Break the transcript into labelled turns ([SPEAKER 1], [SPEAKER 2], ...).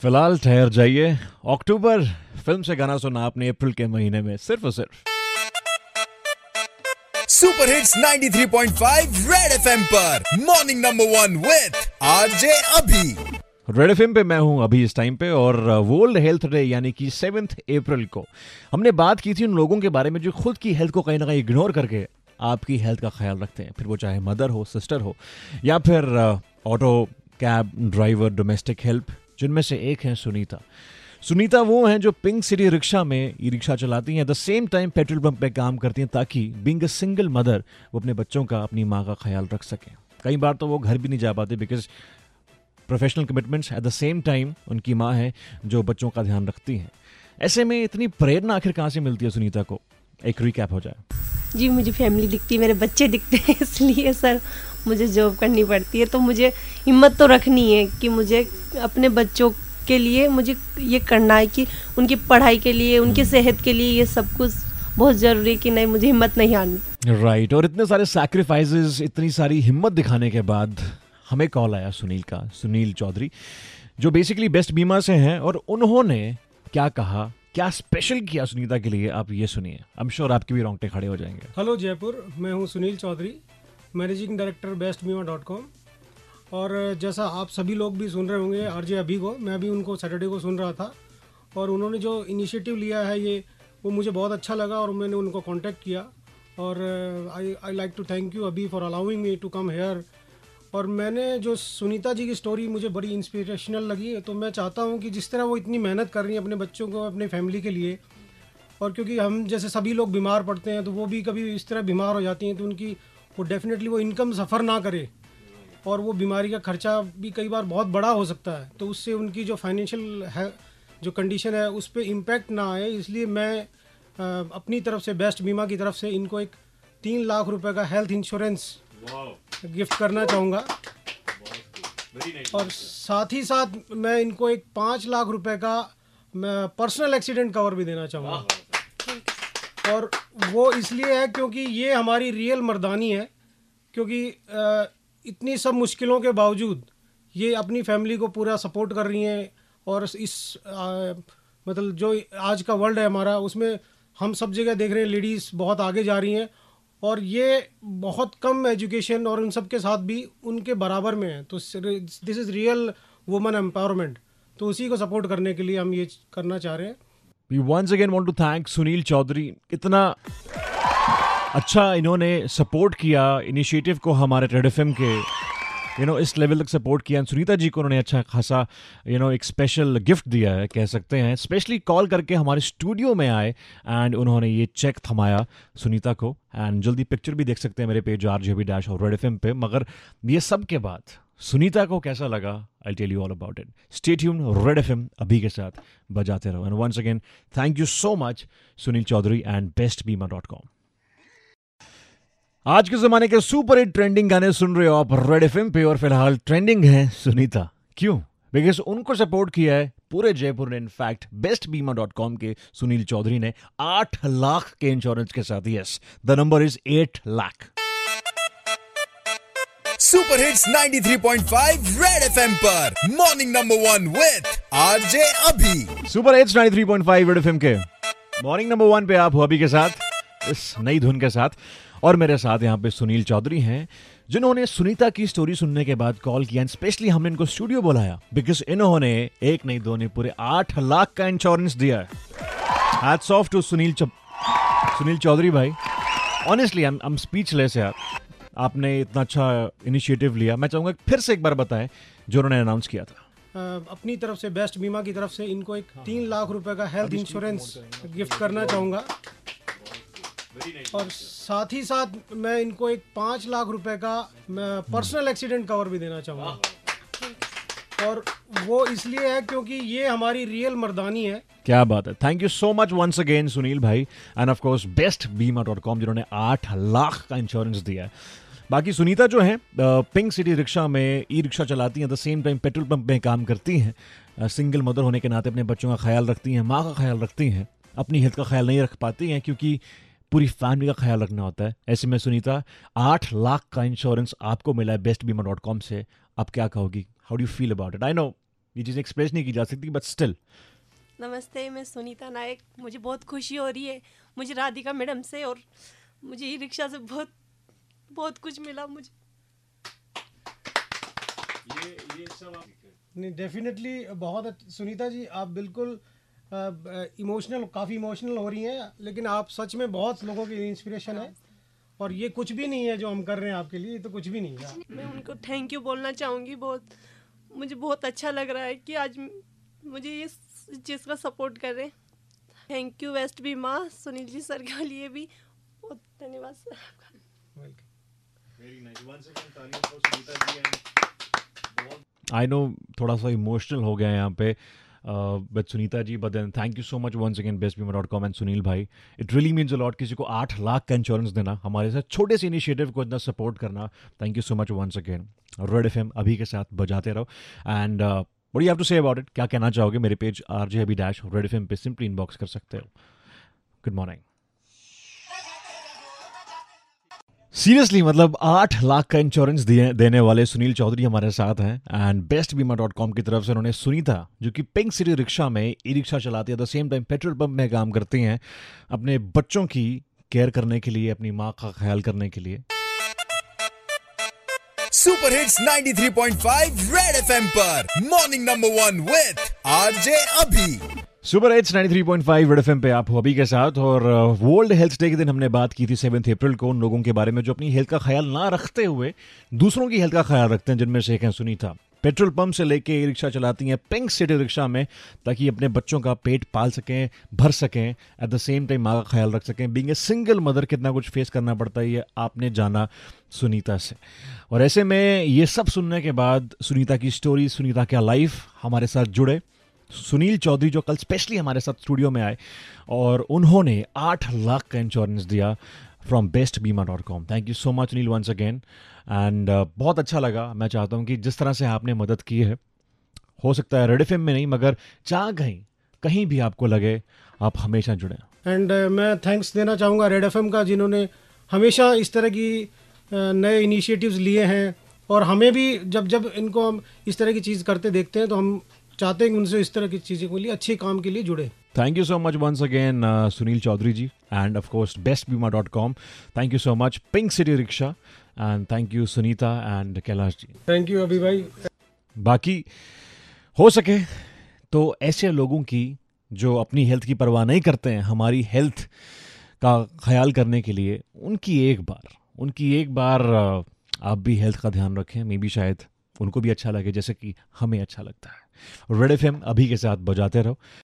[SPEAKER 1] फिलहाल ठहर जाइए, अक्टूबर फिल्म से गाना सुना आपने अप्रैल के महीने में सिर्फ और सिर्फ
[SPEAKER 2] सुपर हिट्स 93.5 रेड एफएम पर morning number 1 with RJ Abhi.
[SPEAKER 1] Red FM पे मैं हूं अभी इस टाइम पे, और वर्ल्ड हेल्थ डे यानी कि 7 अप्रैल को हमने बात की थी उन लोगों के बारे में जो खुद की हेल्थ को कहीं ना कहीं इग्नोर करके आपकी हेल्थ का ख्याल रखते हैं, फिर वो चाहे मदर हो, सिस्टर हो, या फिर auto cab driver, domestic help, जिनमें से एक है सुनीता। सुनीता वो हैं जो पिंक सिटी रिक्शा में ई रिक्शा चलाती हैं, at the same time petrol pump पे काम करती हैं, ताकि बीइंग अ सिंगल मदर वो अपने बच्चों का, अपनी माँ का ख्याल रख सकें। कई बार तो वो घर भी नहीं जा पाते because professional commitments, at the same time उनकी माँ है जो बच्चों का ध्यान रखती हैं। ऐसे में इतनी प्रेरणा आखिर कहाँ से मिलती है सुनीता को? एक रिकैप हो जाए।
[SPEAKER 3] जी, मुझे फैमिली दिखती है, मेरे बच्चे दिखते हैं, इसलिए सर मुझे जॉब करनी पड़ती है। तो मुझे हिम्मत तो रखनी है कि मुझे अपने बच्चों के लिए मुझे ये करना है कि उनकी पढ़ाई के लिए, उनकी सेहत के लिए ये सब कुछ बहुत ज़रूरी है कि नहीं, मुझे हिम्मत नहीं हारनी।
[SPEAKER 1] राइट। और इतने सारे सैक्रिफाइसेस, इतनी सारी हिम्मत दिखाने के बाद हमें कॉल आया सुनील का, सुनील चौधरी, जो बेसिकली बेस्ट बीमा से हैं, और उन्होंने क्या कहा, क्या स्पेशल किया सुनीता के लिए, आप ये सुनिए। आई एम श्योर आपके भी रोंगटे खड़े हो जाएंगे।
[SPEAKER 4] हेलो जयपुर, मैं हूं Sunil Chaudhary, managing director bestbima.com। और जैसा आप सभी लोग भी सुन रहे होंगे आरजे अभी को, मैं भी उनको सैटरडे को सुन रहा था, और उन्होंने जो इनिशिएटिव लिया है ये, वो मुझे बहुत अच्छा लगा और मैंने उनको कांटेक्ट किया। और I like to thank you Abhi for allowing me to come here. और मैंने जो सुनीता जी की स्टोरी मुझे बड़ी इंस्पिरेशनल लगी, तो मैं चाहता हूँ कि जिस तरह वो इतनी मेहनत कर रही हैं अपने बच्चों को, अपने फैमिली के लिए, और क्योंकि हम जैसे सभी लोग बीमार पड़ते हैं तो वो भी कभी इस तरह बीमार हो जाती हैं, तो उनकी वो डेफिनेटली वो इनकम सफ़र ना करे, और वो बीमारी का खर्चा भी कई बार बहुत बड़ा हो सकता है, तो उससे उनकी जो फाइनेंशियल है जो कंडीशन है उस पर इम्पैक्ट ना आए। इसलिए मैं अपनी तरफ से बेस्ट बीमा की तरफ से इनको एक 3 लाख रुपए का हेल्थ इंश्योरेंस गिफ्ट करना चाहूँगा। और साथ ही साथ मैं इनको एक 5 लाख रुपए का पर्सनल एक्सीडेंट कवर भी देना चाहूँगा। और वो इसलिए है क्योंकि ये हमारी रियल मर्दानी है, क्योंकि इतनी सब मुश्किलों के बावजूद ये अपनी फैमिली को पूरा सपोर्ट कर रही हैं। और इस मतलब जो आज का वर्ल्ड है हमारा, उसमें हम सब जगह देख रहे हैं लेडीज़ बहुत आगे जा रही हैं, और ये बहुत कम एजुकेशन और उन सब के साथ भी उनके बराबर में है। तो this is real woman empowerment. तो उसी को सपोर्ट करने के लिए हम ये करना चाह रहे हैं।
[SPEAKER 1] We once again want to thank Sunil Chaudhary. इतना अच्छा इन्होंने सपोर्ट किया इनिशिएटिव को हमारे रेड एफएम के, इस लेवल तक सपोर्ट किया। सुनीता जी को उन्होंने अच्छा खासा एक स्पेशल गिफ्ट दिया है, कह सकते हैं। स्पेशली कॉल करके हमारे स्टूडियो में आए एंड उन्होंने ये चेक थमाया सुनीता को। एंड जल्दी पिक्चर भी देख सकते हैं मेरे पेज RJB- और रेड एफएम पे। मगर ये सब के बाद सुनीता को कैसा लगा, I tell you all about it. Stay tuned, red FM Abhi के साथ बजाते रहो। And once again thank you so much Sunil Chaudhary and bestbima.com। आज के जमाने के सुपर हिट ट्रेंडिंग गाने सुन रहे हो आप रेड एफएम पे, और फिलहाल ट्रेंडिंग है सुनीता। क्यों? बिकॉज उनको सपोर्ट किया है पूरे जयपुर ने। इनफैक्ट bestbima.com के सुनील चौधरी ने 8 लाख के इंश्योरेंस के साथ। Yes, the number is 8 lakh.
[SPEAKER 2] Super hits 93.5 red FM पर morning number 1 with RJ Abhi.
[SPEAKER 1] Super hits 93.5 red FM के मॉर्निंग नंबर 1 पे आप हो अभी के साथ, इस नई धुन के साथ। और मेरे साथ यहाँ पे सुनील चौधरी हैं, जिन्होंने सुनीता की स्टोरी सुनने के बाद कॉल किया। स्पेशली हमने इनको स्टूडियो बुलाया बिकॉज इन्होंने एक नहीं दो नहीं पूरे 8 लाख का इंश्योरेंस दिया है। Hats off to Sunil Chaudhary भाई। ऑनेस्टली आई एम स्पीचलेस यार, आपने इतना अच्छा इनिशिएटिव लिया। मैं चाहूँगा फिर से एक बार बताएं जो उन्होंने अनाउंस किया था।
[SPEAKER 4] अपनी तरफ से बेस्ट बीमा की तरफ से इनको एक 3 लाख रुपए का हेल्थ इंश्योरेंस गिफ्ट करना चाहूँगा। और साथ ही साथ मैं इनको एक 5 लाख रुपए का पर्सनल एक्सीडेंट कवर भी देना चाहूँगा। और वो इसलिए है क्योंकि ये हमारी रियल मर्दानी है।
[SPEAKER 1] क्या बात है। Thank you so much once again Sunil भाई, एंड ऑफ कोर्स bestbima.com जिन्होंने 8 लाख का इंश्योरेंस दिया है। बाकी सुनीता जो है पिंक सिटी रिक्शा में ई रिक्शा चलाती हैं, the same time petrol pump में काम करती हैं। सिंगल मदर होने के नाते अपने बच्चों का ख्याल रखती हैं, माँ का ख्याल रखती हैं, अपनी हेल्थ का ख्याल नहीं रख पाती हैं क्योंकि पूरी फैमिली का ख्याल रखना होता है। ऐसे में सुनीता 8 लाख का इंश्योरेंस आपको मिला है bestbima.com से। आप क्या कहोगी? How do you feel about it? I know ये चीज़ें एक्सप्रेस नहीं की जा सकती, बट स्टिल।
[SPEAKER 3] नमस्ते, मैं सुनीता नायक। मुझे बहुत खुशी हो रही है, मुझे राधिका मैडम से और मुझे ई रिक्शा से बहुत बहुत कुछ मिला मुझे।
[SPEAKER 1] ये सब
[SPEAKER 4] नहीं, डेफिनेटली बहुत सुनीता जी, आप बिल्कुल इमोशनल, काफ़ी इमोशनल हो रही हैं, लेकिन आप सच में बहुत लोगों की इंस्पिरेशन है और ये कुछ भी नहीं है जो हम कर रहे हैं आपके लिए, ये तो कुछ भी नहीं है।
[SPEAKER 3] मैं उनको थैंक यू बोलना चाहूँगी। बहुत मुझे बहुत अच्छा लग रहा है कि आज मुझे ये चीज़ का सपोर्ट कर रहे हैं। थैंक यू वेस्ट भी माँ, सुनील जी सर के लिए भी बहुत धन्यवाद सर आपका।
[SPEAKER 1] आई नो थोड़ा सा इमोशनल हो गया यहाँ पे with Sunita ji, but then thank you so much once again bestbima.com and Sunil भाई। It really means a lot, किसी को 8 लाख का इंश्योरेंस देना, हमारे साथ छोटे से इनिशिएटिव को इतना सपोर्ट करना, thank you so much once again. Red FM Abhi के साथ बजाते रहो। And what do you have to say about it, क्या कहना चाहोगे? मेरे page RJ Abhi dash red FM पे सिंपली इनबॉक्स कर सकते हो। Good morning. सीरियसली, मतलब 8 लाख का इंश्योरेंस देने वाले सुनील चौधरी हमारे साथ हैं एंड bestbima.com की तरफ से उन्होंने सुनीता, जो कि पिंक सिटी रिक्शा में ई रिक्शा चलाती है, the same time petrol pump में काम करती हैं, अपने बच्चों की केयर करने के लिए, अपनी माँ का ख्याल करने के लिए।
[SPEAKER 2] सुपर हिट्स 93.5 रेड एफएम पर morning number 1 with RJ Abhi.
[SPEAKER 1] Super hits 93.5 red FM पे आप हो अभी के साथ। और वर्ल्ड हेल्थ डे के दिन हमने बात की थी 7 अप्रैल को उन लोगों के बारे में जो अपनी हेल्थ का ख्याल ना रखते हुए दूसरों की हेल्थ का ख्याल रखते हैं, जिनमें से एक है सुनीता। पेट्रोल पंप से लेके ई रिक्शा चलाती हैं पिंक सिटी रिक्शा में, ताकि अपने बच्चों का पेट पाल सकें, भर सकें, एट द सेम टाइम माँ का ख्याल रख सकें। बीइंग ए सिंगल मदर कितना कुछ फेस करना पड़ता है, ये आपने जाना सुनीता से। और ऐसे में ये सब सुनने के बाद सुनीता की स्टोरी, सुनीता का लाइफ हमारे साथ जुड़े सुनील चौधरी, जो कल स्पेशली हमारे साथ स्टूडियो में आए और उन्होंने 8 लाख का इंश्योरेंस दिया from bestbima.com। Thank you so much Sunil once again. And बहुत अच्छा लगा। मैं चाहता हूँ कि जिस तरह से आपने मदद की है, हो सकता है रेड एफएम में नहीं, मगर जहाँ कहीं भी आपको लगे, आप हमेशा जुड़े।
[SPEAKER 4] एंड मैं थैंक्स देना चाहूँगा रेड एफएम का, जिन्होंने हमेशा इस तरह की नए इनिशिएटिव्स लिए हैं और हमें भी जब इनको हम इस तरह की चीज़ करते देखते हैं तो हम चाहते हैं कि उनसे इस तरह की चीज़ों के लिए, अच्छे काम के लिए जुड़े।
[SPEAKER 1] Thank you so much once again Sunil Chaudhary ji, and of course bestbima.com। Thank you so much pink city rickshaw, and thank you Sunita and Kailash ji.
[SPEAKER 4] Thank you Abhi भाई।
[SPEAKER 1] बाकी हो सके तो ऐसे लोगों की जो अपनी हेल्थ की परवाह नहीं करते हैं, हमारी हेल्थ का ख्याल करने के लिए, उनकी एक बार आप भी हेल्थ का ध्यान रखें। मे बी शायद उनको भी अच्छा लगे जैसे कि हमें अच्छा लगता है। रेड एफएम अभी के साथ बजाते रहो।